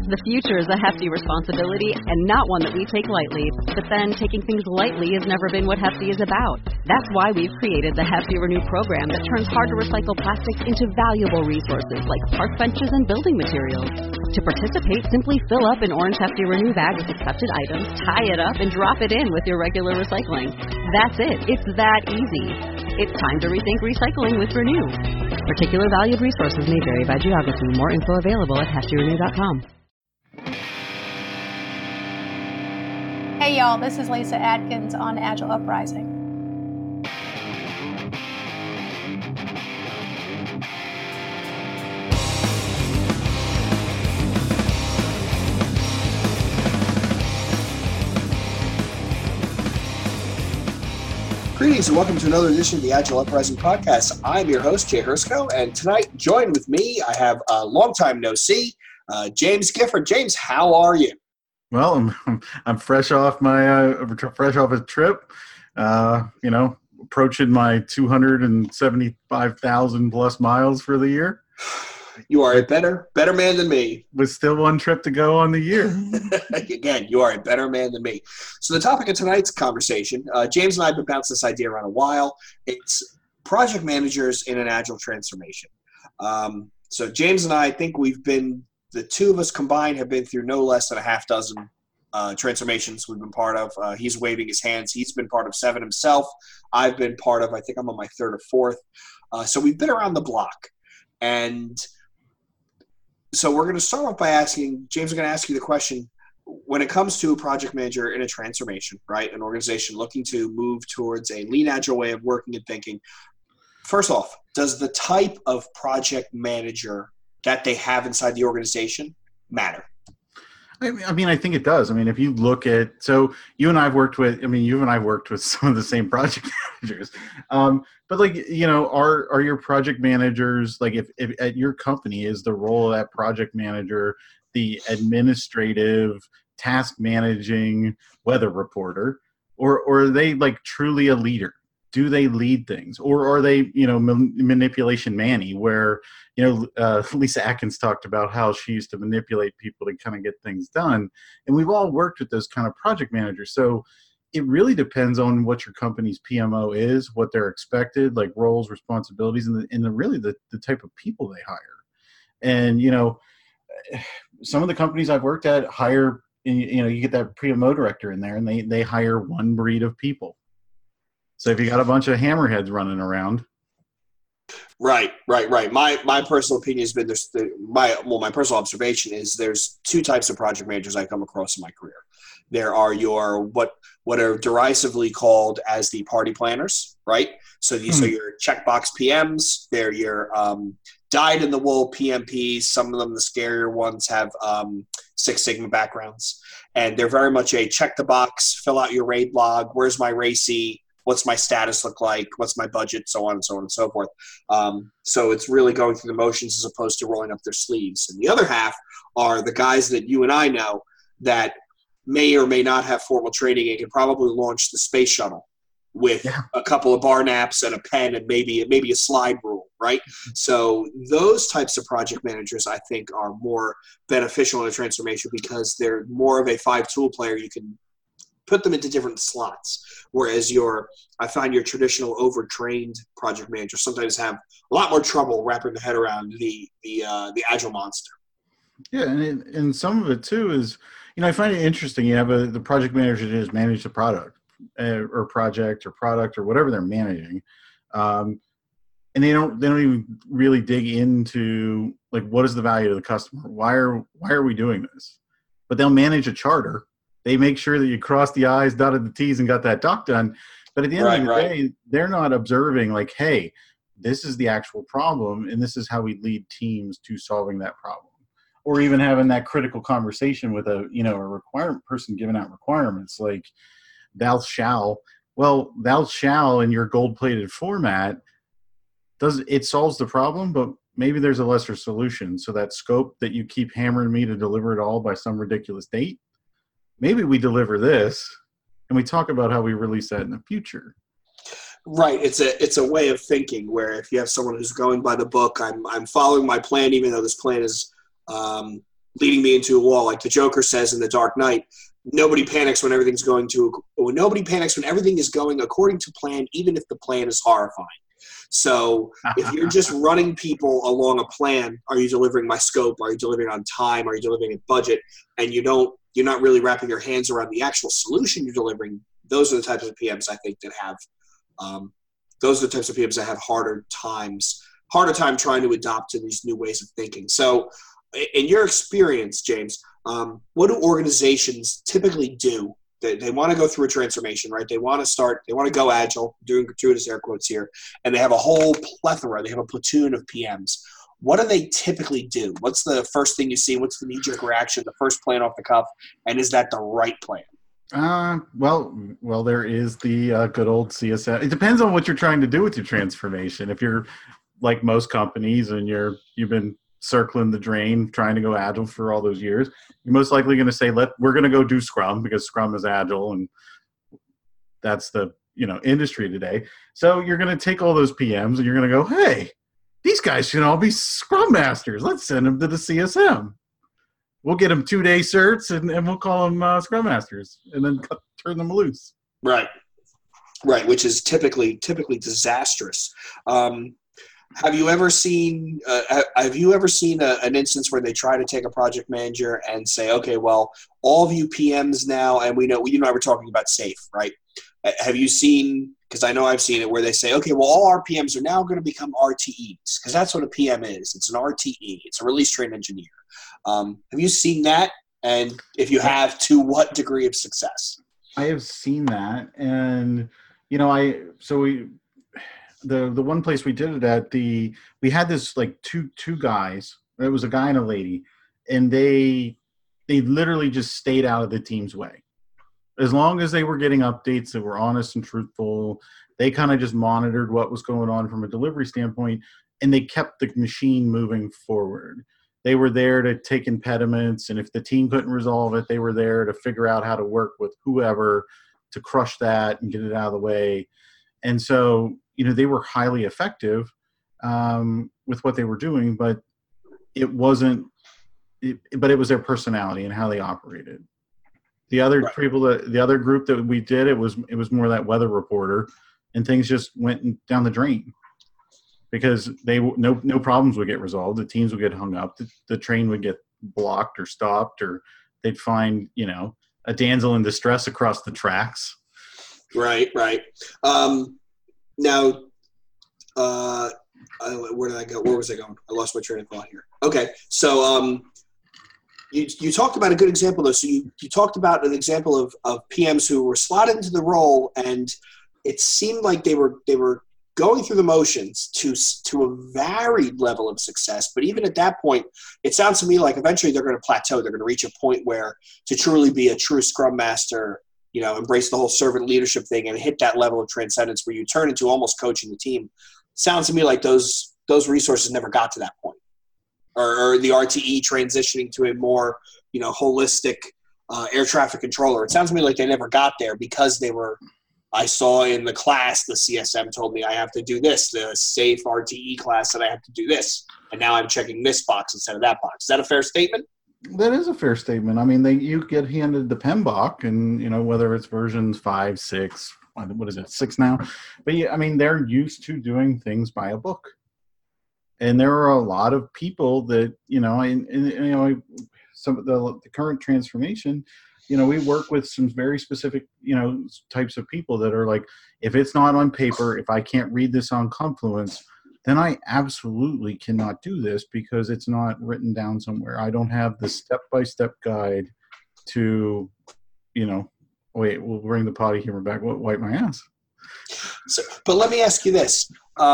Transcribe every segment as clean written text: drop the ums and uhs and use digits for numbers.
The future is a hefty responsibility and not one that we take lightly. But then taking things lightly has never been what Hefty is about. That's why we've created the Hefty Renew program that turns hard-to-recycle plastics into valuable resources like park benches and building materials. To participate, simply fill up an orange Hefty Renew bag with accepted items, tie it up, and drop it in with your regular recycling. That's it. It's that easy. It's time to rethink recycling with Renew. Particular valued resources may vary by geography. More info available at heftyrenew.com. Hey y'all, this is Lisa Atkins on Agile Uprising. Greetings and welcome to another edition of the Agile Uprising podcast. I'm your host, Jay Hersko, and tonight, joined with me, I have a long time no see, James Gifford. James, how are you? Well, I'm fresh off a trip. Approaching my 275,000 plus miles for the year. You are a better man than me. With still one trip to go on the year. Again, you are a better man than me. So the topic of tonight's conversation, James and I have been bouncing this idea around a while. It's project managers in an agile transformation. So James and I think the two of us combined have been through no less than a half dozen transformations we've been part of. He's waving his hands. He's been part of 7 himself. I've been part of, I think I'm on my 3rd or 4th. So we've been around the block. And so we're going to start off by asking, James, I'm going to ask you the question, when it comes to a project manager in a transformation, right, an organization looking to move towards a lean agile way of working and thinking, first off, does the type of project manager that they have inside the organization matter? I mean, I think it does. I mean, if you look at, so you and I've worked with some of the same project managers. But are your project managers, like if at your company is the role of that project manager, the administrative task managing weather reporter, or are they like truly a leader? Do they lead things, or are they, manipulation manny, where, Lisa Atkins talked about how she used to manipulate people to kind of get things done. And we've all worked with those kind of project managers. So it really depends on what your company's PMO is, what they're expected, like roles, responsibilities, and the type of people they hire. And, some of the companies I've worked at hire, you get that PMO director in there and they hire one breed of people. So if you got a bunch of hammerheads running around. Right. My personal opinion has been my personal observation is there's 2 types of project managers I come across in my career. There are your what are derisively called as the party planners, right? So these are your checkbox PMs. They're your dyed-in-the-wool PMPs. Some of them, the scarier ones, have Six Sigma backgrounds. And they're very much a check the box, fill out your raid log, where's my RACI, what's my status look like, what's my budget, so on and so on and so forth. So it's really going through the motions as opposed to rolling up their sleeves. And the other half are the guys that you and I know that may or may not have formal training and can probably launch the space shuttle with a couple of bar naps and a pen and maybe a slide rule, right? So those types of project managers, I think, are more beneficial in a transformation because they're more of a 5-tool player. You can put them into different slots, whereas I find your traditional overtrained project managers sometimes have a lot more trouble wrapping their head around the agile monster. Yeah, and some of it too is, I find it interesting. You have the project manager that just manage the product or project or product or whatever they're managing, and they don't even really dig into like what is the value to the customer. Why are we doing this? But they'll manage a charter. They make sure that you cross the I's, dotted the T's, and got that doc done. But at the end of the day, they're not observing like, hey, this is the actual problem, and this is how we lead teams to solving that problem. Or even having that critical conversation with a requirement person giving out requirements like thou shall. Well, thou shall in your gold-plated format solves the problem, but maybe there's a lesser solution. So that scope that you keep hammering me to deliver it all by some ridiculous date, maybe we deliver this and we talk about how we release that in the future. Right. It's a way of thinking where if you have someone who's going by the book, I'm following my plan, even though this plan is leading me into a wall. Like the Joker says in The Dark Knight, nobody panics when everything is going according to plan, even if the plan is horrifying. So if you're just running people along a plan, are you delivering my scope? Are you delivering on time? Are you delivering at budget? And you're not really wrapping your hands around the actual solution you're delivering. Those are the types of PMs I think that have harder time trying to adopt to these new ways of thinking. So in your experience, James, what do organizations typically do? They want to go through a transformation, right? They want to go agile, doing gratuitous air quotes here, and they have a whole plethora. They have a platoon of PMs. What do they typically do? What's the first thing you see? What's the knee-jerk reaction, the first plan off the cuff, and is that the right plan? Well, there is the good old CSM. It depends on what you're trying to do with your transformation. If you're like most companies and you've been circling the drain trying to go agile for all those years, you're most likely going to say, we're going to go do Scrum because Scrum is agile and that's the industry today. So you're going to take all those PMs and you're going to go, hey, these guys should all be Scrum Masters. Let's send them to the CSM. We'll get them 2-day certs and we'll call them Scrum Masters and then turn them loose. Right, which is typically disastrous. Have you ever seen an instance where they try to take a project manager and say, okay, well, all of you PMs now, and you and I were talking about SAFe, right? Have you seen, because I know I've seen it, where they say, okay, well, all our PMs are now going to become RTEs, because that's what a PM is. It's an RTE. It's a release train engineer. Have you seen that? And if you have, to what degree of success? I have seen that. And, the one place we did it at, we had this like two guys. It was a guy and a lady, and they literally just stayed out of the team's way. As long as they were getting updates that were honest and truthful, they kind of just monitored what was going on from a delivery standpoint, and they kept the machine moving forward. They were there to take impediments, and if the team couldn't resolve it, they were there to figure out how to work with whoever to crush that and get it out of the way. And so, they were highly effective with what they were doing, but it was their personality and how they operated. The other the other group that we did, it was more that weather reporter, and things just went down the drain because no problems would get resolved. The teams would get hung up. The train would get blocked or stopped, or they'd find, a damsel in distress across the tracks. Right. Now, where did I go? Where was I going? I lost my train of thought here. Okay, so you talked about a good example, though. So you talked about an example of PMs who were slotted into the role, and it seemed like they were going through the motions to a varied level of success. But even at that point, it sounds to me like eventually they're going to plateau. They're going to reach a point where to truly be a true Scrum Master, embrace the whole servant leadership thing and hit that level of transcendence where you turn into almost coaching the team. Sounds to me like those resources never got to that point, or the RTE transitioning to a more, holistic air traffic controller. It sounds to me like they never got there because I saw in the class, the CSM told me I have to do this, the SAFe RTE class that I have to do this. And now I'm checking this box instead of that box. Is that a fair statement? That is a fair statement. I mean, you get handed the PMBOK, and whether it's versions 5, 6, what is it, 6 now? But yeah, I mean, they're used to doing things by a book, and there are a lot of people that some of the current transformation. We work with some very specific types of people that are like, if it's not on paper, if I can't read this on Confluence, then I absolutely cannot do this because it's not written down somewhere. I don't have the step-by-step guide to, wait, we'll bring the potty humor back. Wipe my ass. So, but let me ask you this.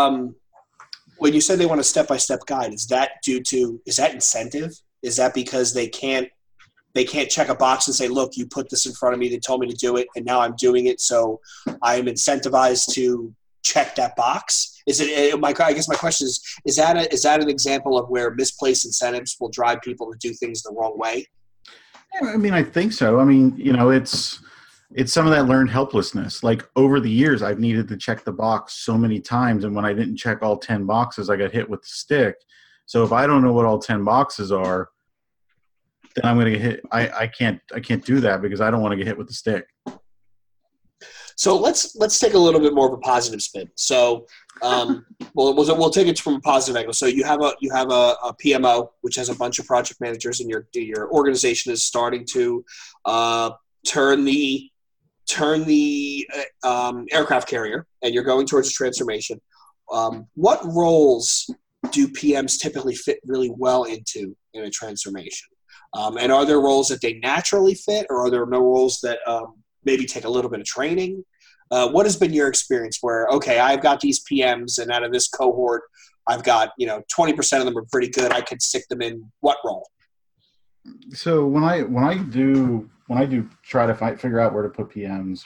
When you said they want a step-by-step guide, is that incentive? Is that because they can't check a box and say, look, you put this in front of me, they told me to do it, and now I'm doing it, so I am incentivized to check that box? I guess my question is that an example of where misplaced incentives will drive people to do things the wrong way? I mean, I think so. I mean, it's some of that learned helplessness. Like over the years, I've needed to check the box so many times, and when I didn't check all 10 boxes, I got hit with the stick. So if I don't know what all 10 boxes are, then I'm going to get hit. I can't do that because I don't want to get hit with the stick. So let's take a little bit more of a positive spin. So we'll take it from a positive angle. So you have a PMO, which has a bunch of project managers, and your organization is starting to turn the aircraft carrier, and you're going towards a transformation. What roles do PMs typically fit really well into in a transformation? And are there roles that they naturally fit, or are there no roles that maybe take a little bit of training? What has been your experience where, okay, I've got these PMs, and out of this cohort, I've got 20% of them are pretty good. I could stick them in what role? So when I do try to figure out where to put PMs,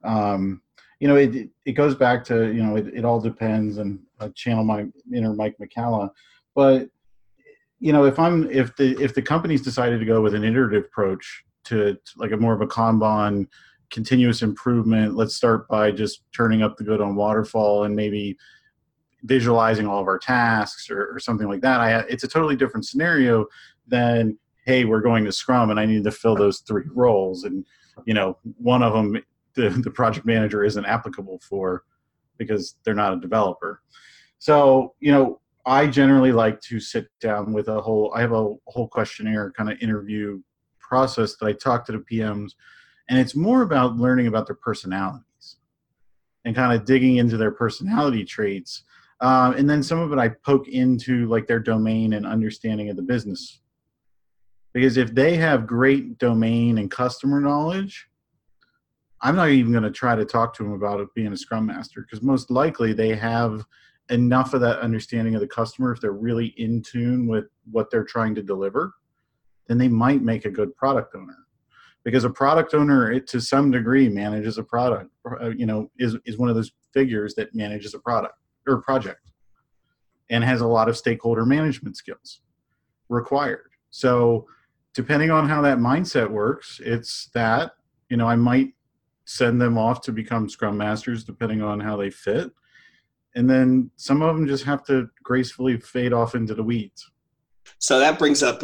it goes back to it all depends, and I channel my inner Mike McCalla, but if the company's decided to go with an iterative approach to like a more of a Kanban, continuous improvement, let's start by just turning up the good on waterfall and maybe visualizing all of our tasks or something like that. It's a totally different scenario than, hey, we're going to Scrum and I need to fill those 3 roles, and one of them the project manager isn't applicable for because they're not a developer. So I generally like to sit down with I have a whole questionnaire kind of interview process that I talk to the PMs, and it's more about learning about their personalities and kind of digging into their personality traits. And then some of it I poke into like their domain and understanding of the business. Because if they have great domain and customer knowledge, I'm not even going to try to talk to them about it being a Scrum Master, because most likely they have enough of that understanding of the customer. If they're really in tune with what they're trying to deliver, then they might make a good product owner. Because a product owner, to some degree, manages a product, is one of those figures that manages a product or project and has a lot of stakeholder management skills required. So depending on how that mindset works, it's that, I might send them off to become Scrum Masters depending on how they fit. And then some of them just have to gracefully fade off into the weeds. So that brings up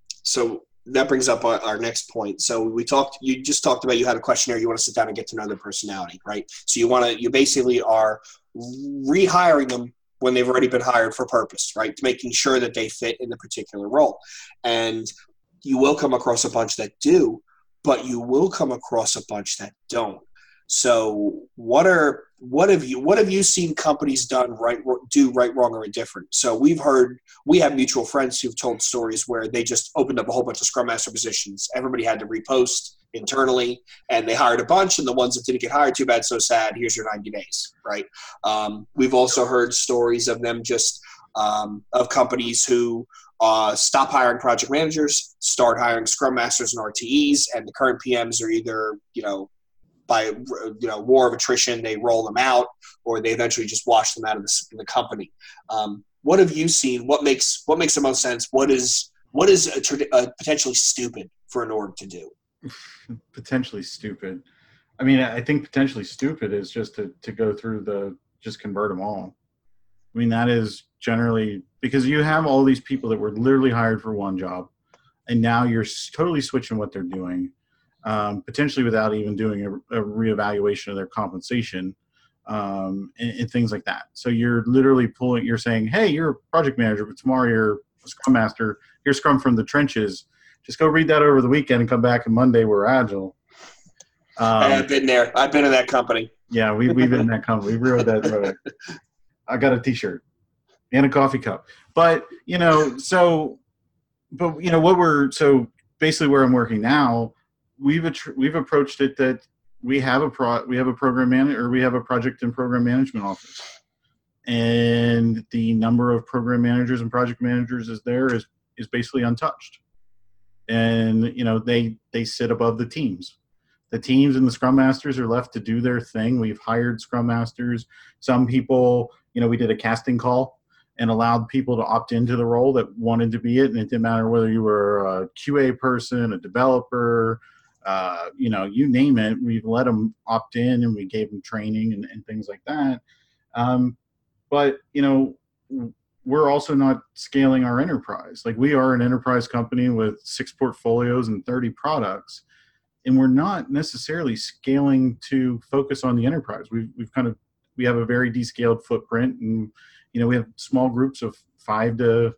our next point. So you just talked about you had a questionnaire. You want to sit down and get to know their personality, right? So you basically are rehiring them when they've already been hired for purpose, right? Making sure that they fit in the particular role. And you will come across a bunch that do, but you will come across a bunch that don't. So what have you seen companies do right, wrong, or indifferent? So we have mutual friends who've told stories where they just opened up a whole bunch of Scrum Master positions. Everybody had to repost internally, and they hired a bunch, and the ones that didn't get hired, too bad, so sad, here's your 90 days, right? We've also heard stories of them of companies who stop hiring project managers, start hiring Scrum Masters and RTEs, and the current PMs are either, by war of attrition, they roll them out, or they eventually just wash them out of the company. What have you seen? What makes the most sense? What is potentially stupid for an org to do? Potentially stupid. I mean, I think potentially stupid is just to go through just convert them all. I mean, that is generally because you have all these people that were literally hired for one job, and now you're totally switching what they're doing, potentially without even doing a reevaluation of their compensation, and things like that. So you're literally you're saying, hey, you're a project manager, but tomorrow you're a Scrum Master. You're Scrum from the trenches. Just go read that over the weekend and come back, and Monday we're Agile. I've been there. I've been in that company. Yeah, we've been in that company. We rode that road. I got a T-shirt and a coffee cup. But so basically where I'm working now, we've approached it that we have a program manager, or we have a project and program management office, and the number of program managers and project managers is basically untouched. And they sit above the teams. The teams and the Scrum Masters are left to do their thing. We've hired Scrum Masters. Some people, we did a casting call and allowed people to opt into the role that wanted to be it. And it didn't matter whether you were a QA person, a developer, you name it. We've let them opt in, and we gave them training and things like that. But we're also not scaling our enterprise. Like, we are an enterprise company with 6 portfolios and 30 products, and we're not necessarily scaling to focus on the enterprise. We have a very descaled footprint, and we have small groups of 5 to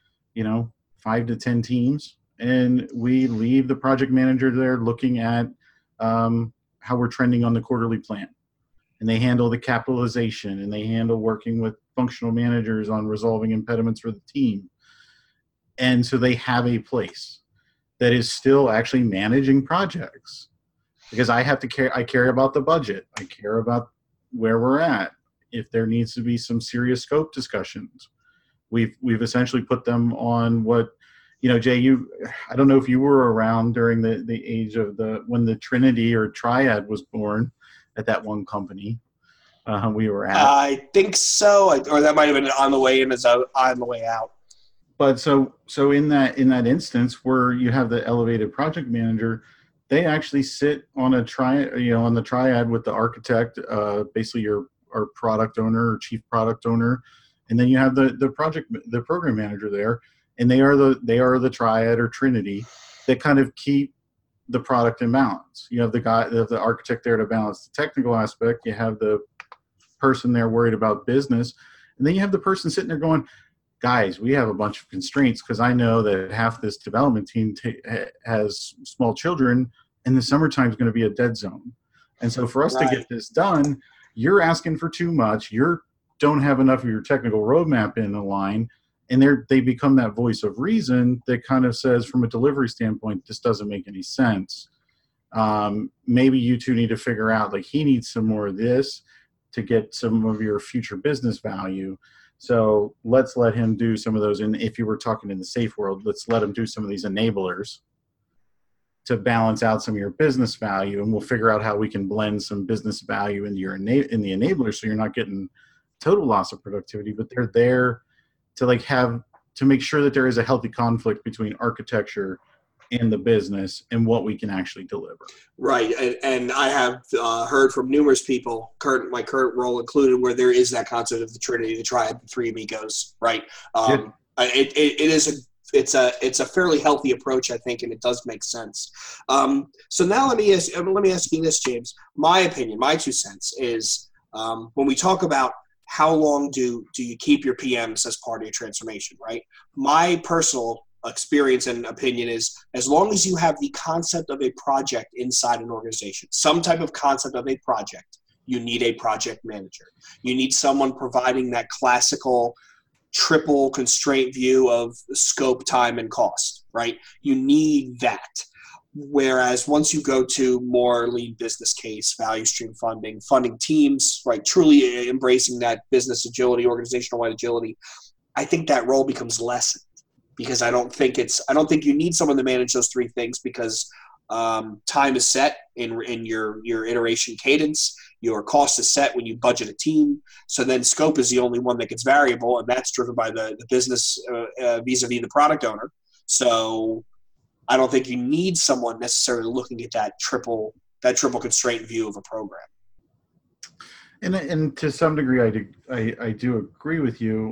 10 teams, and we leave the project manager there looking at how we're trending on the quarterly plan. And they handle the capitalization, and they handle working with functional managers on resolving impediments for the team. And so they have a place that is still actually managing projects, because I care about the budget. I care about where we're at. If there needs to be some serious scope discussions, we've essentially put them on what, Jay, I don't know if you were around during the age of when the Trinity or Triad was born at that one company we were at. I think so, or that might have been on the way in as on the way out. But so in that instance where you have the elevated project manager, they actually sit on a on the Triad with the architect, basically our product owner or chief product owner, and then you have the program manager there, and they are the Triad or Trinity that kind of keep the product in balance. You have the architect there to balance the technical aspect. You have the person there worried about business, and then you have the person sitting there going, guys, we have a bunch of constraints, because I know that half this development team has small children, and the summertime is going to be a dead zone. And so for us to get this done, you're asking for too much. You don't have enough of your technical roadmap in the line, and they become that voice of reason that kind of says, from a delivery standpoint, this doesn't make any sense. Maybe you two need to figure out, like, he needs some more of this to get some of your future business value. So let's let him do some of those. And if you were talking in the SAFe world, let's let him do some of these enablers to balance out some of your business value. And we'll figure out how we can blend some business value into in the enabler, so you're not getting total loss of productivity, but they're there to to make sure that there is a healthy conflict between architecture and the business and what we can actually deliver. Right. And I have heard from numerous people, my current role included, where there is that concept of the Trinity, the Triad, the three amigos, right? It's a fairly healthy approach, I think, and it does make sense. So now let me ask you this, James. My opinion, my 2 cents is, when we talk about how long do you keep your PMs as part of your transformation, right? My personal experience and opinion is, as long as you have the concept of a project inside an organization, some type of concept of a project, you need a project manager. You need someone providing that classical triple constraint view of scope, time, and cost, right? You need that. Whereas once you go to more lean business case, value stream funding teams, right, truly embracing that business agility, organizational-wide agility, I think that role becomes lessened, because I don't think you need someone to manage those 3 things, because time is set in your iteration cadence. Your cost is set when you budget a team. So then scope is the only one that gets variable, and that's driven by the business vis-a-vis the product owner. So I don't think you need someone necessarily looking at that triple constraint view of a program. And to some degree, I do agree with you.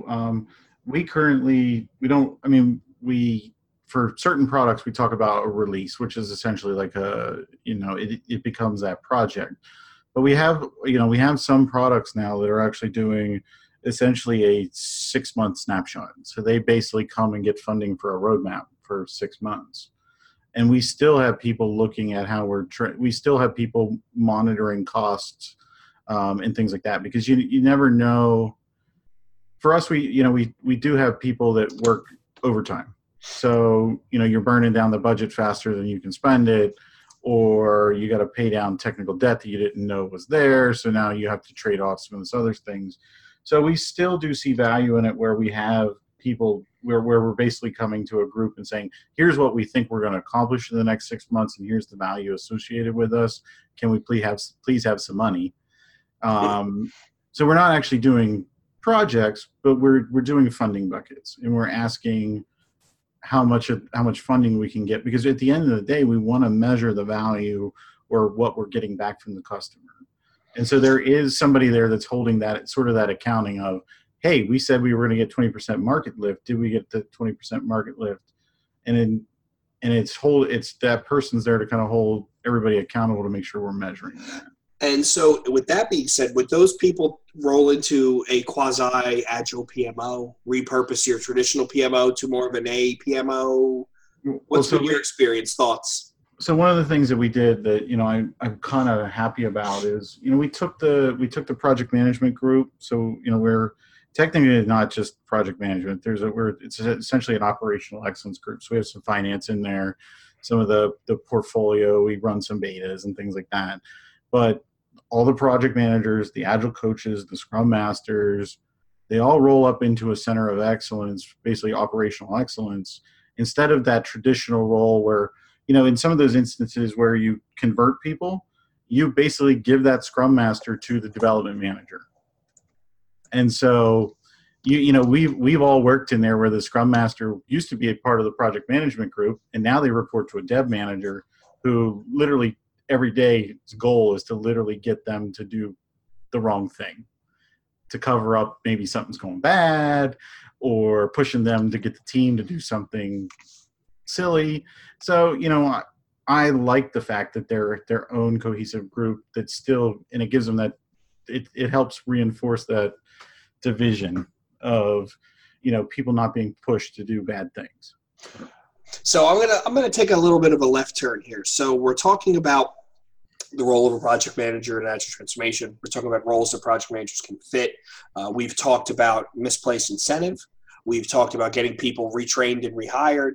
For certain products, we talk about a release, which is essentially like it becomes that project. But we have some products now that are actually doing essentially a 6-month snapshot. So they basically come and get funding for a roadmap for 6 months. And we still have people looking at how we still have people monitoring costs and things like that, because you never know. For us, we do have people that work overtime. So, you're burning down the budget faster than you can spend it, or you got to pay down technical debt that you didn't know was there. So now you have to trade off some of those other things. So we still do see value in it, where we have people where we're basically coming to a group and saying, here's what we think we're going to accomplish in the next 6 months, and here's the value associated with us. Can we please have some money? So we're not actually doing projects, but we're doing funding buckets, and we're asking how much funding we can get, because at the end of the day, we want to measure the value or what we're getting back from the customer. And so there is somebody there that's holding that sort of that accounting of, hey, we said we were going to get 20% market lift. Did we get the 20% market lift? And it's that person's there to kind of hold everybody accountable to make sure we're measuring that. And so with that being said, would those people roll into a quasi-agile PMO, repurpose your traditional PMO to more of an A PMO? What's been your experience, thoughts? So one of the things that we did that, I'm kind of happy about is, we took the project management group. So, we're technically not just project management. It's essentially an operational excellence group. So we have some finance in there, some of the portfolio, we run some betas and things like that. But all the project managers, the agile coaches, the scrum masters, they all roll up into a center of excellence, basically operational excellence, instead of that traditional role where, in some of those instances where you convert people, you basically give that scrum master to the development manager. And so, we've all worked in there where the scrum master used to be a part of the project management group, and now they report to a dev manager who literally every day's goal is to literally get them to do the wrong thing, to cover up maybe something's going bad, or pushing them to get the team to do something silly. So, I like the fact that they're their own cohesive group that still, and it gives them that, it helps reinforce that division of, people not being pushed to do bad things. So I'm gonna take a little bit of a left turn here. So we're talking about the role of a project manager in agile transformation. We're talking about roles that project managers can fit. We've talked about misplaced incentive. We've talked about getting people retrained and rehired.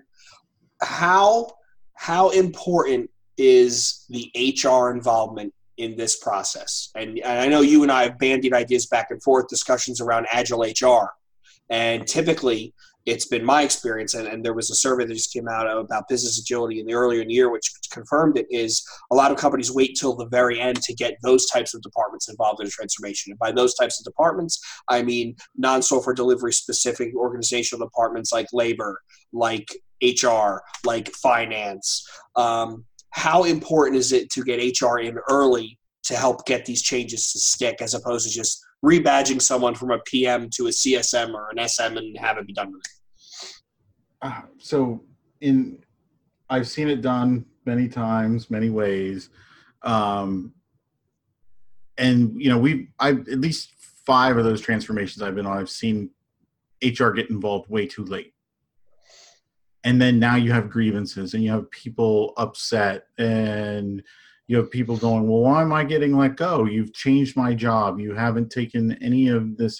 How important is the HR involvement in this process? And I know you and I have bandied ideas back and forth, discussions around agile HR. And typically, it's been my experience, and there was a survey that just came out about business agility earlier in the year, which confirmed it, is a lot of companies wait till the very end to get those types of departments involved in a transformation. And by those types of departments, I mean non-software delivery specific organizational departments like labor, like HR, like finance. How important is it to get HR in early to help get these changes to stick, as opposed to just rebadging someone from a PM to a CSM or an SM and have it be done with it? I've seen it done many times, many ways. And, I've at least 5 of those transformations I've been on, I've seen HR get involved way too late. And then now you have grievances and you have people upset and you have people going, well, why am I getting let go? You've changed my job. You haven't taken any of this,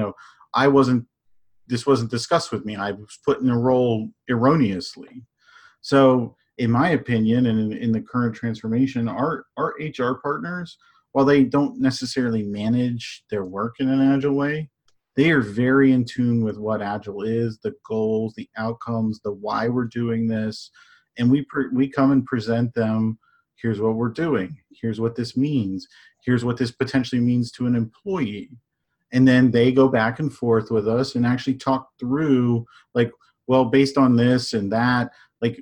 this wasn't discussed with me. I was put in a role erroneously. So in my opinion, and in the current transformation, our HR partners, while they don't necessarily manage their work in an agile way, they are very in tune with what agile is, the goals, the outcomes, the why we're doing this. And we come and present them, here's what we're doing. Here's what this means. Here's what this potentially means to an employee. And then they go back and forth with us and actually talk through, like, well, based on this and that, like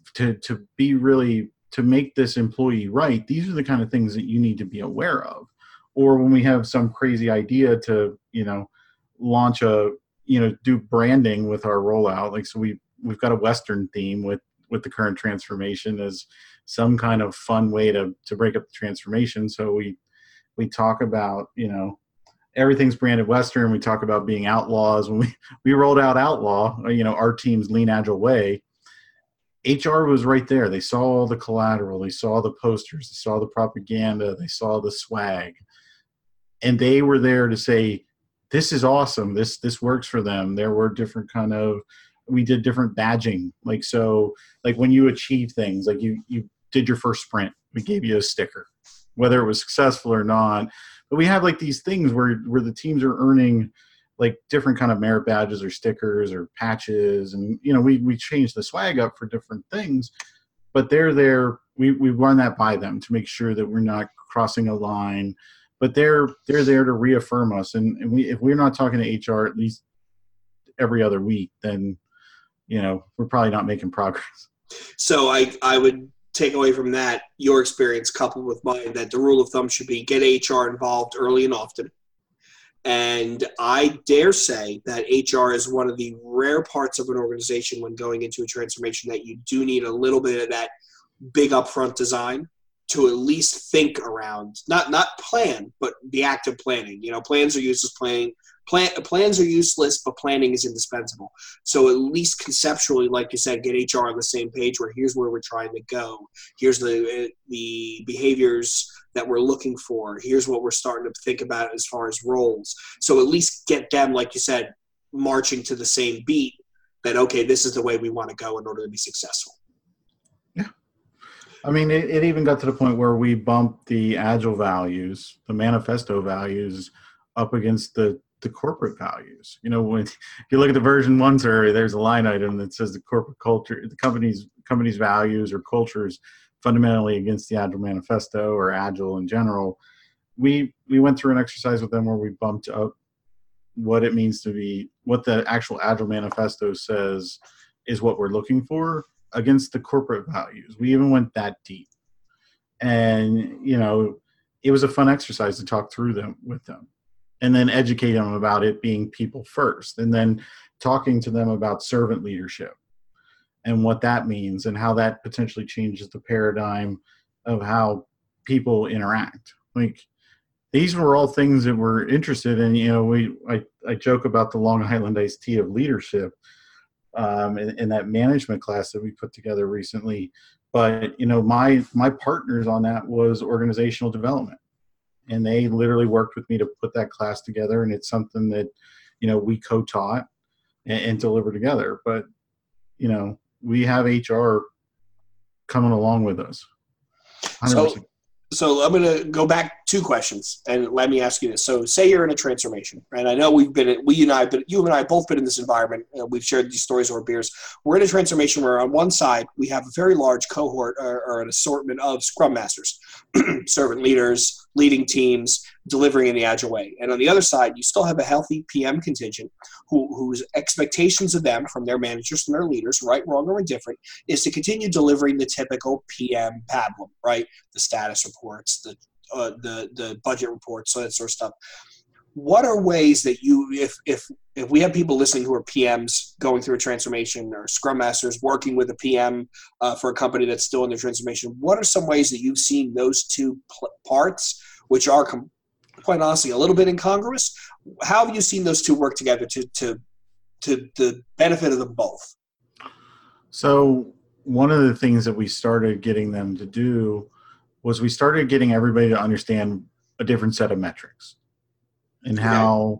to make this employee right, these are the kind of things that you need to be aware of. Or when we have some crazy idea to, launch do branding with our rollout. Like, so we've got a Western theme with the current transformation as some kind of fun way to break up the transformation. So we talk about, everything's branded Western. We talk about being outlaws. When we rolled out Outlaw, our team's lean agile way, HR was right there. They saw all the collateral. They saw the posters. They saw the propaganda. They saw the swag. And they were there to say, this is awesome. This works for them. There were different we did different badging. Like when you achieve things, like you did your first sprint, we gave you a sticker, whether it was successful or not. But we have like these things where the teams are earning like different kind of merit badges or stickers or patches. And, we change the swag up for different things, but they're there. We run that by them to make sure that we're not crossing a line, but they're there to reaffirm us. And if we're not talking to HR at least every other week, then, we're probably not making progress. So I would take away from that your experience coupled with mine that the rule of thumb should be get HR involved early and often. And I dare say that HR is one of the rare parts of an organization when going into a transformation that you do need a little bit of that big upfront design to at least think around, not plan, but the active planning. Plans are useless. Plans are useless, but planning is indispensable. So at least conceptually, like you said, get HR on the same page where here's where we're trying to go. Here's the behaviors that we're looking for. Here's what we're starting to think about as far as roles. So at least get them, like you said, marching to the same beat that, okay, this is the way we want to go in order to be successful. Yeah. I mean, it even got to the point where we bumped the Agile values, the manifesto values, up against the corporate values. When if you look at the version 1 survey, there's a line item that says the corporate culture, the company's values or cultures fundamentally against the Agile manifesto or Agile in general. We went through an exercise with them where we bumped up what it means to be, what the actual Agile manifesto says is what we're looking for against the corporate values. We even went that deep. And, it was a fun exercise to talk through them with them and then educate them about it being people first, and then talking to them about servant leadership and what that means and how that potentially changes the paradigm of how people interact. Like, these were all things that we're interested in. I joke about the Long Island iced tea of leadership in that management class that we put together recently. But, my partners on that was organizational development. And they literally worked with me to put that class together. And it's something that, we co-taught and deliver together. But, we have HR coming along with us. 100%. So I'm going to go back 2 questions and let me ask you this. So say you're in a transformation, and I know you and I have both been in this environment. We've shared these stories over beers. We're in a transformation where on one side we have a very large cohort or an assortment of Scrum Masters, servant leaders, leading teams, delivering in the Agile way. And on the other side, you still have a healthy PM contingent whose expectations of them from their managers, from their leaders, right, wrong, or indifferent, is to continue delivering the typical PM pablum, right? The status reports, the budget reports, so that sort of stuff. What are ways that if we have people listening who are PMs going through a transformation, or Scrum Masters working with a PM for a company that's still in their transformation, what are some ways that you've seen those 2 parts, which are quite honestly a little bit incongruous? How have you seen those 2 work together to the benefit of them both? So one of the things that we started getting them to do was we started getting everybody to understand a different set of metrics and how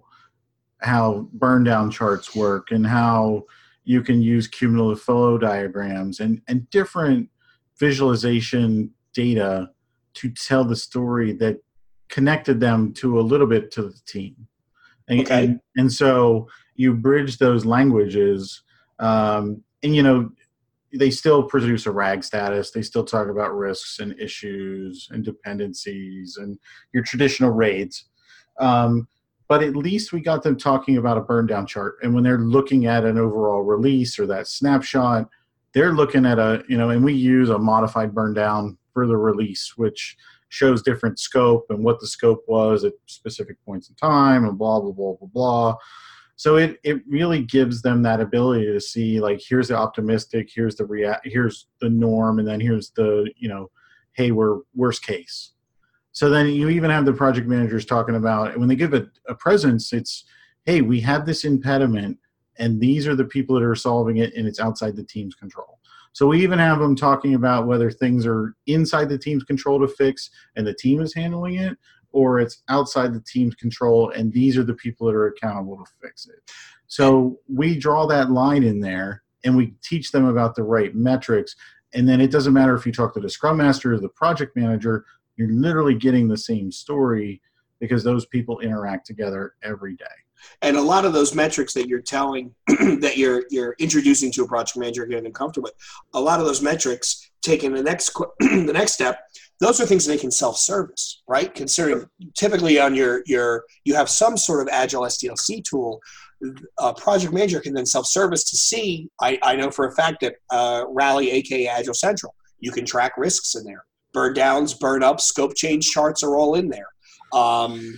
burn down charts work and how you can use cumulative flow diagrams and different visualization data to tell the story that connected them to a little bit to the team. And so you bridge those languages, and they still produce a RAG status. They still talk about risks and issues and dependencies and your traditional raids. But at least we got them talking about a burn down chart. And when they're looking at an overall release or that snapshot, they're looking at and we use a modified burn down for the release, which shows different scope and what the scope was at specific points in time and blah, blah, blah, blah, blah. So it really gives them that ability to see, like, here's the optimistic, here's the norm, and then here's the, hey, we're worst case. So then you even have the project managers talking about, when they give a presence, it's, hey, we have this impediment, and these are the people that are solving it, and it's outside the team's control. So we even have them talking about whether things are inside the team's control to fix, and the team is handling it, or it's outside the team's control, and these are the people that are accountable to fix it. So we draw that line in there, and we teach them about the right metrics, and then it doesn't matter if you talk to the Scrum Master or the project manager, you're literally getting the same story because those people interact together every day. And a lot of those metrics that you're telling, that you're introducing to a project manager, getting them comfortable with, a lot of those metrics, taking the next step, those are things they can self-service, right? Considering typically on you have some sort of Agile SDLC tool, a project manager can then self-service to see. I know for a fact that Rally, aka Agile Central, you can track risks in there. Burn downs, burn ups, scope change charts are all in there.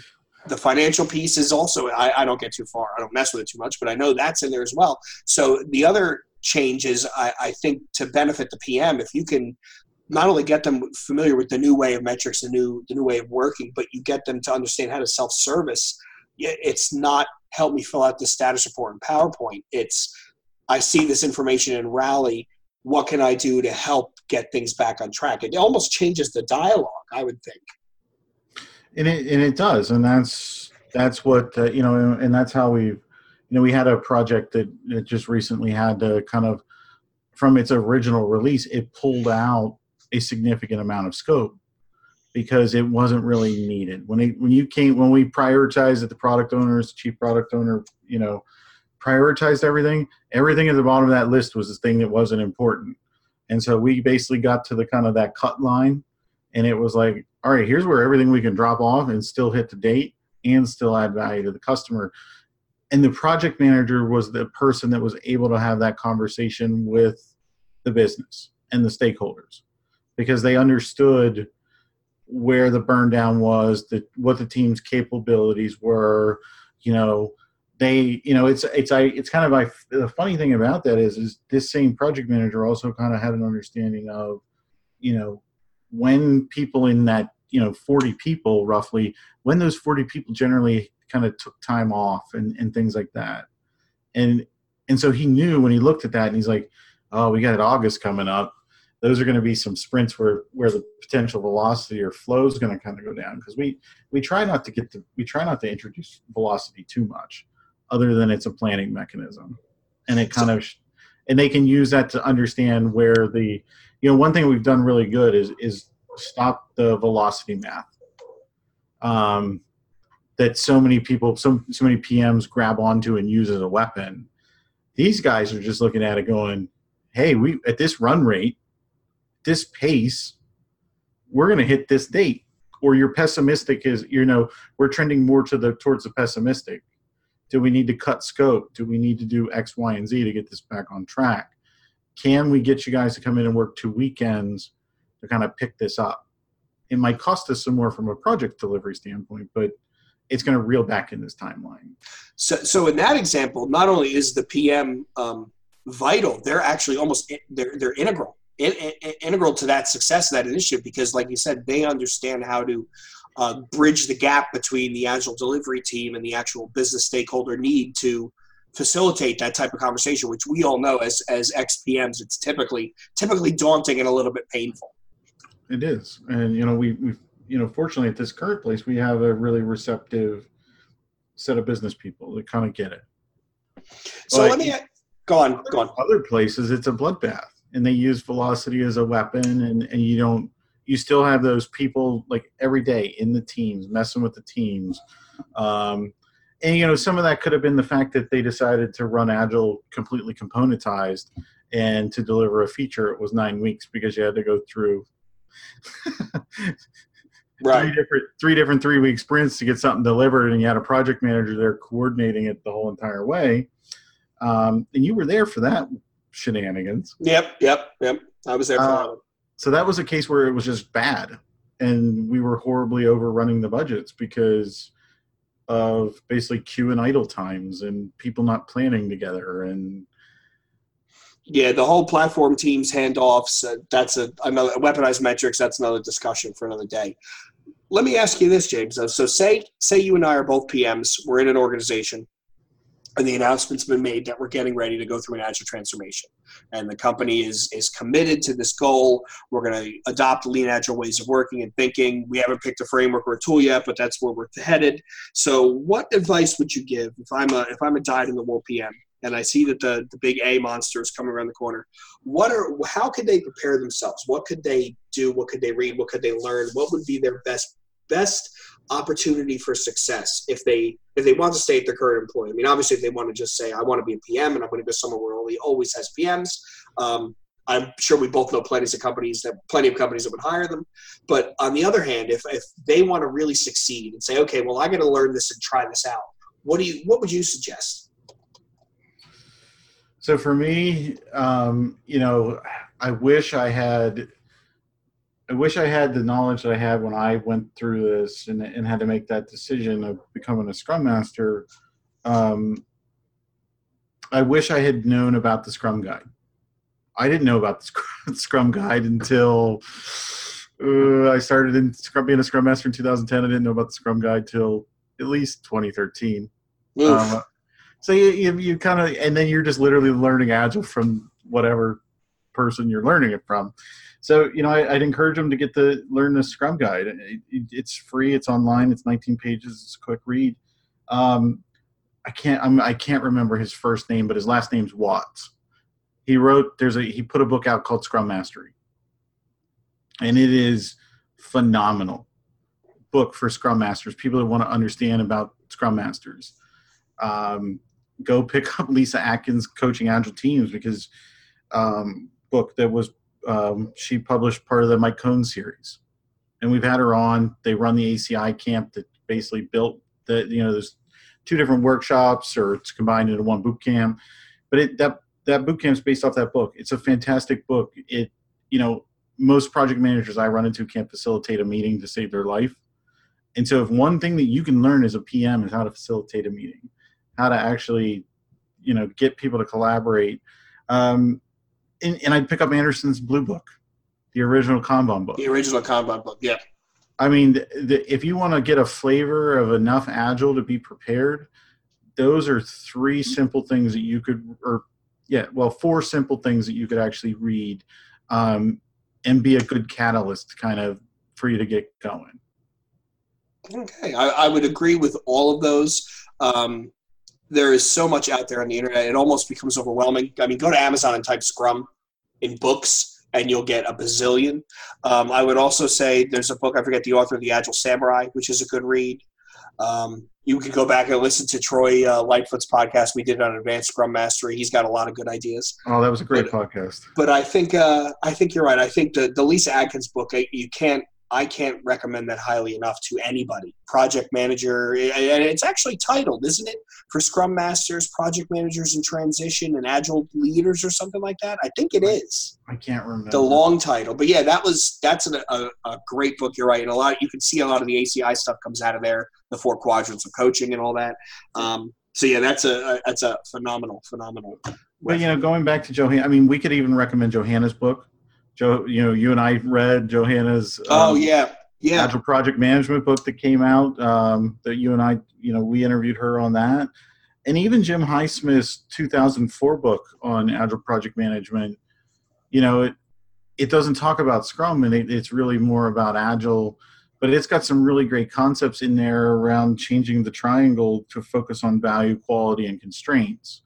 the financial piece is also, I don't get too far. I don't mess with it too much, but I know that's in there as well. So the other change is, I think, to benefit the PM, if you can not only get them familiar with the new way of metrics, the new way of working, but you get them to understand how to self-service. It's not help me fill out the status report in PowerPoint. It's I see this information in Rally. What can I do to help get things back on track? It almost changes the dialogue, I would think. And it does, and that's what and that's how we had a project that just recently had to kind of, from its original release, it pulled out a significant amount of scope because it wasn't really needed. When we prioritized it, the product owners, chief product owner, prioritized everything at the bottom of that list was the thing that wasn't important. And so we basically got to the kind of that cut line, and it was like, all right, here's where everything we can drop off and still hit the date and still add value to the customer. And the project manager was the person that was able to have that conversation with the business and the stakeholders, because they understood where the burn down was, what the team's capabilities were. It's kind of like, the funny thing about that is this same project manager also kind of had an understanding of, when people in that, 40 people roughly, when those 40 people generally kind of took time off and things like that. And so he knew when he looked at that, and he's like, oh, we got August coming up. Those are going to be some sprints where the potential velocity or flow is going to kind of go down, because we try not to introduce velocity too much, other than it's a planning mechanism, and it kind of and they can use that to understand where the one thing we've done really good is stop the velocity math that so many people, so many PMs grab onto and use as a weapon. These guys are just looking at it going, hey, we at this run rate, this pace, we're going to hit this date. Or you're pessimistic we're trending more towards the pessimistic. Do we need to cut scope? Do we need to do X, Y, and Z to get this back on track? Can we get you guys to come in and work 2 weekends to kind of pick this up? It might cost us some more from a project delivery standpoint, but it's going to reel back in this timeline. So in that example, not only is the PM vital, they're actually they're integral. Integral to that success of that initiative, because like you said, they understand how to bridge the gap between the Agile delivery team and the actual business stakeholder need to facilitate that type of conversation, which we all know as ex-PMs, it's typically daunting and a little bit painful. It is. And, we fortunately at this current place, we have a really receptive set of business people that kind of get it. So let me go on. Other places, it's a bloodbath. And they use velocity as a weapon, and you still have those people like every day in the teams, messing with the teams. And some of that could have been the fact that they decided to run Agile completely componentized, and to deliver a feature, it was 9 weeks because you had to go through right. three different 3-week sprints to get something delivered, and you had a project manager there coordinating it the whole entire way. And you were there for that shenanigans. Yep. I was there for that. So that was a case where it was just bad, and we were horribly overrunning the budgets because of basically queue and idle times and people not planning together. And yeah, the whole platform teams handoffs, that's another weaponized metrics. That's another discussion for another day. Let me ask you this, James. So say you and I are both PMs. We're in an organization, and the announcement's been made that we're getting ready to go through an Agile transformation. And the company is committed to this goal. We're going to adopt lean Agile ways of working and thinking. We haven't picked a framework or a tool yet, but that's where we're headed. So what advice would you give if I'm a dyed-in-the-wool PM and I see that the big A monster is coming around the corner? How could they prepare themselves? What could they do? What could they read? What could they learn? What would be their best opportunity for success if they want to stay at their current employer? I mean, obviously, if they want to just say, I want to be a PM and I'm going to go somewhere where always has PMs, I'm sure we both know plenty of companies that would hire them. But on the other hand, if they want to really succeed and say, okay, well, I got to learn this and try this out, what would you suggest? So for me, I wish I had I wish I had the knowledge that I had when I went through this and had to make that decision of becoming a Scrum Master. I wish I had known about the Scrum Guide. I didn't know about the Scrum Guide until I started being a Scrum Master in 2010. I didn't know about the Scrum Guide till at least 2013. So you kind of, and then you're just literally learning Agile from whatever person you're learning it from. So, I'd encourage them to learn the Scrum Guide. It's free. It's online. It's 19 pages. It's a quick read. I can't remember his first name, but his last name's Watts. He put a book out called Scrum Mastery, and it is phenomenal book for Scrum Masters. People that want to understand about Scrum Masters. Go pick up Lisa Atkins Coaching Agile Teams, because book that was she published part of the Mike Cohn series, and we've had her on. They run the ACI camp that basically built there's 2 different workshops, or it's combined into one boot camp, but that boot camp is based off that book. It's a fantastic book. Most project managers I run into can't facilitate a meeting to save their life. And so if one thing that you can learn as a PM is how to facilitate a meeting, how to actually, get people to collaborate. And I'd pick up Anderson's Blue Book, the original Kanban book. The original Kanban book, yeah. I mean, if you want to get a flavor of enough Agile to be prepared, those are 3 simple things that you could, 4 simple things that you could actually read and be a good catalyst kind of for you to get going. Okay, I would agree with all of those. There is so much out there on the internet. It almost becomes overwhelming. I mean, go to Amazon and type Scrum in books, and you'll get a bazillion. I would also say there's a book, I forget the author, The Agile Samurai, which is a good read. You can go back and listen to Troy Lightfoot's podcast we did on Advanced Scrum Mastery. He's got a lot of good ideas. Oh, that was a great podcast. But I think you're right. I think the Lisa Atkins book, I can't recommend that highly enough to anybody. Project manager, and it's actually titled, isn't it, for Scrum Masters, Project Managers in Transition, and Agile Leaders or something like that? I think it is. I can't remember the long title, but yeah, that's a great book. You're right, and you can see a lot of the ACI stuff comes out of there, the 4 quadrants of coaching and all that. So yeah, that's a phenomenal. Well, going back to Johanna, I mean, we could even recommend Johanna's book. You and I read Johanna's Agile Project Management book that came out, that you and I, we interviewed her on that. And even Jim Highsmith's 2004 book on Agile Project Management, it doesn't talk about Scrum, and it's really more about Agile, but it's got some really great concepts in there around changing the triangle to focus on value, quality, and constraints,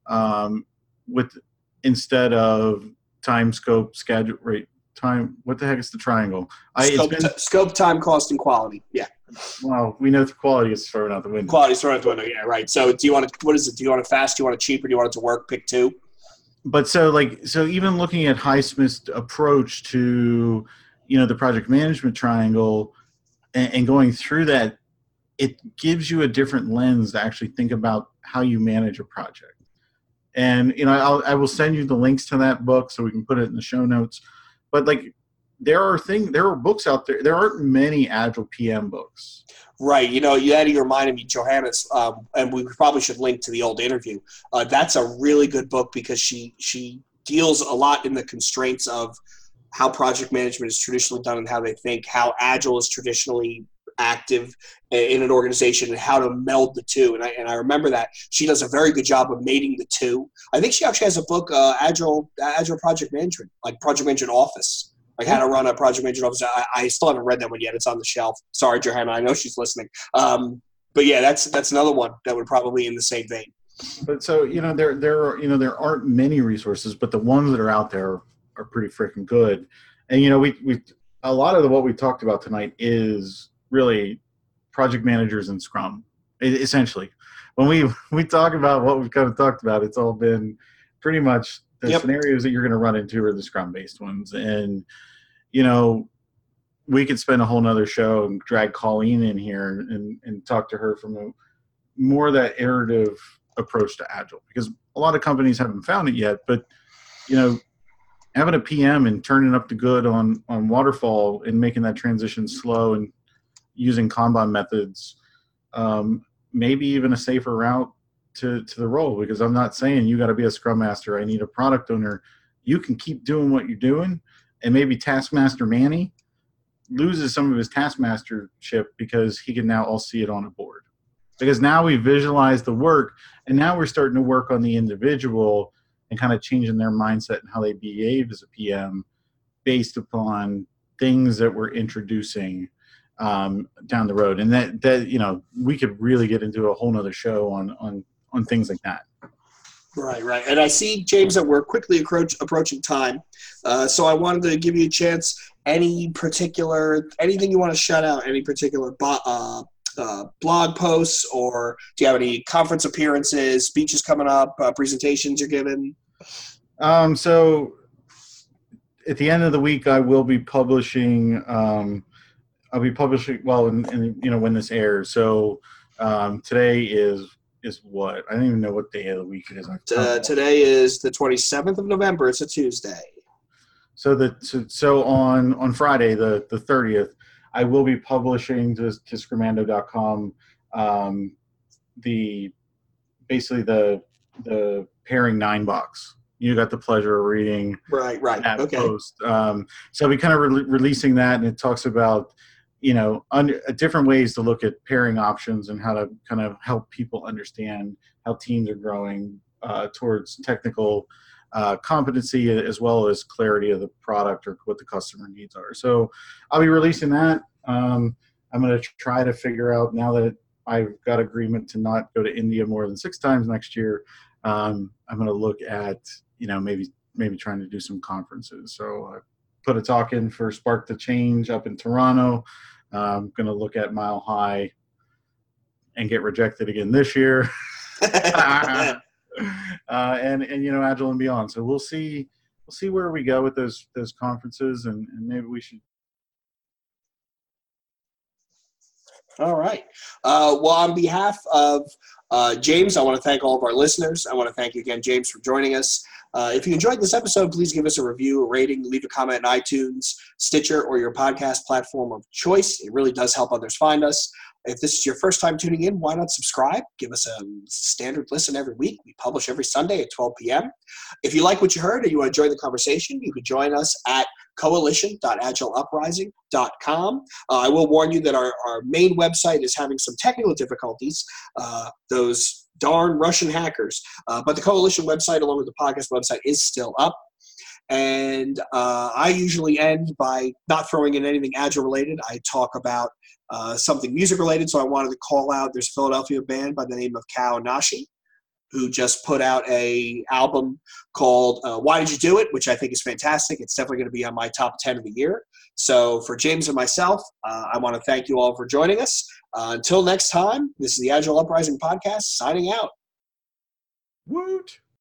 instead of time, scope, schedule, rate, time. What the heck is the triangle? Scope, time, cost, and quality. Yeah. Well, we know the quality is thrown out the window. Quality is thrown out the window. Yeah, right. So, what is it? Do you want it fast? Do you want it cheap? Or do you want it to work? Pick 2. But so even looking at Highsmith's approach to, the project management triangle and going through that, it gives you a different lens to actually think about how you manage a project. And, I will send you the links to that book so we can put it in the show notes. But there are books out there. There aren't many Agile PM books. Right. You reminded me, Johanna's, and we probably should link to the old interview. That's a really good book because she deals a lot in the constraints of how project management is traditionally done and how they think, how Agile is traditionally active in an organization, and how to meld the 2. And I remember that she does a very good job of mating the 2. I think she actually has a book, Agile Project Management, like Project Management Office, like how to run a project management office. I still haven't read that one yet. It's on the shelf. Sorry, Johanna. I know she's listening. But yeah, that's another one that would probably in the same vein. But so there aren't many resources, but the ones that are out there are pretty freaking good. And we a lot of what we talked about tonight is really project managers in Scrum, essentially. When we talk about what we've kind of talked about, it's all been pretty much the scenarios that you're going to run into are the Scrum-based ones. And, we could spend a whole nother show and drag Colleen in here and talk to her from a more that iterative approach to Agile, because a lot of companies haven't found it yet. But, having a PM and turning up the good on waterfall and making that transition slow and using Kanban methods, maybe even a safer route to the role, because I'm not saying you got to be a scrum master. I need a product owner. You can keep doing what you're doing, and maybe Taskmaster Manny loses some of his taskmastership because he can now all see it on a board. Because now we visualize the work, and now we're starting to work on the individual and kind of changing their mindset and how they behave as a PM based upon things that we're introducing down the road. And that we could really get into a whole nother show on things like that. Right. And I see, James, that we're quickly approaching time. So I wanted to give you a chance. Anything you want to shout out, any particular blog posts, or do you have any conference appearances, speeches coming up, presentations you're giving? So at the end of the week, I will be publishing. I'll be publishing when this airs. So today is what? I don't even know what day of the week it is. Today is the 27th of November. It's a Tuesday. So on Friday, the 30th, I will be publishing to Scrumando.com the Pairing 9 box. You got the pleasure of reading that post. So I'll be kind of releasing that, and it talks about different ways to look at pairing options and how to kind of help people understand how teams are growing towards technical competency as well as clarity of the product or what the customer needs are. So I'll be releasing that. I'm going to try to figure out, now that I've got agreement to not go to India more than 6 times next year, I'm going to look at, maybe trying to do some conferences. So I put a talk in for Spark the Change up in Toronto. I'm going to look at Mile High and get rejected again this year. and Agile and Beyond. So we'll see where we go with those conferences, and maybe we should. All right. Well, on behalf of James, I want to thank all of our listeners. I want to thank you again, James, for joining us. If you enjoyed this episode, please give us a review, a rating, leave a comment on iTunes, Stitcher, or your podcast platform of choice. It really does help others find us. If this is your first time tuning in, why not subscribe? Give us a standard listen every week. We publish every Sunday at 12 p.m. If you like what you heard and you want to join the conversation, you can join us at coalition.agileuprising.com. I will warn you that our main website is having some technical difficulties, those darn Russian hackers. But the Coalition website, along with the podcast website, is still up. And I usually end by not throwing in anything Agile related. I talk about something music related, so I wanted to call out, there's a Philadelphia band by the name of Kao Nashi, who just put out a album called Why Did You Do It?, which I think is fantastic. It's definitely going to be on my top 10 of the year. So for James and myself, I want to thank you all for joining us. Until next time, this is the Agile Uprising Podcast, signing out. Woot!